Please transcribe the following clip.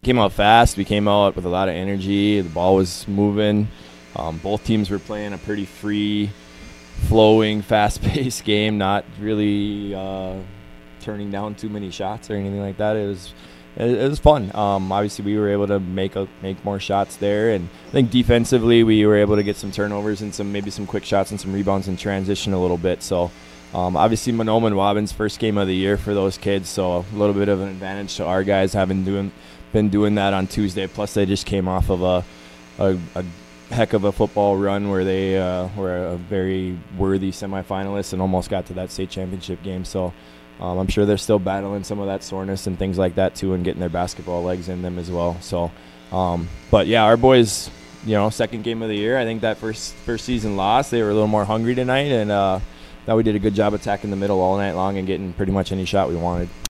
came out fast. We came out with a lot of energy. The ball was moving. Both teams were playing a pretty free flowing, fast-paced game, not really turning down too many shots or anything like that. It was fun. Obviously, we were able to make more shots there, and I think defensively we were able to get some turnovers and maybe some quick shots and some rebounds in transition a little bit. So obviously, Monoma and Waubon's first game of the year for those kids, so a little bit of an advantage to our guys having been doing that on Tuesday. Plus, they just came off of a heck of a football run where they were a very worthy semifinalist and almost got to that state championship game. So I'm sure they're still battling some of that soreness and things like that too, and getting their basketball legs in them as well. So, but yeah, our boys, second game of the year. I think that first season loss, they were a little more hungry tonight, and thought we did a good job attacking the middle all night long and getting pretty much any shot we wanted.